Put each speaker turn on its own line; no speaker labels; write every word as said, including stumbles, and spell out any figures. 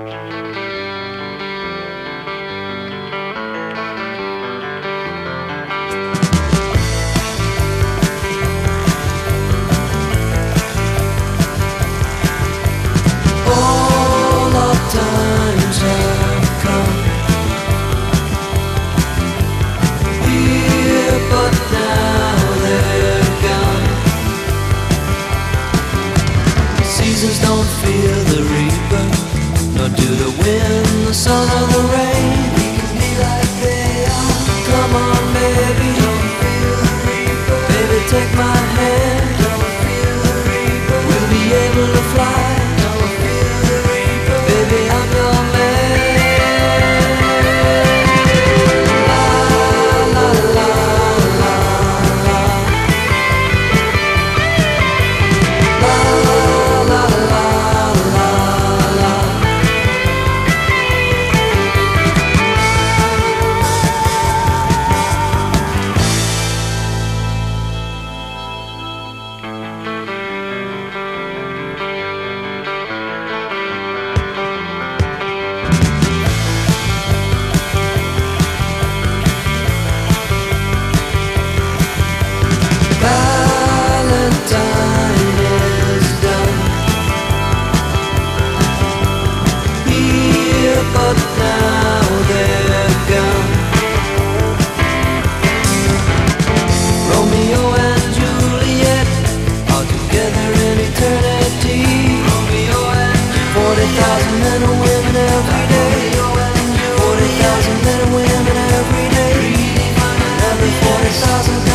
All our times have come here, but now they're gone. Seasons don't fear the reaper, nor do the wind, the sun, or the rain. We can be like they are. Come on, baby, don't feel the reaper. Baby, take my hand, don't feel the reaper. We'll be able to fly. Don't feel the reaper. Baby, I'm your man. La la la la la. La la la la la. Valentine is done here, but now they're gone. Romeo and Juliet are together in eternity. Romeo and Juliet. Forty thousand men and women every day. Forty thousand men and women every day. And every forty thousand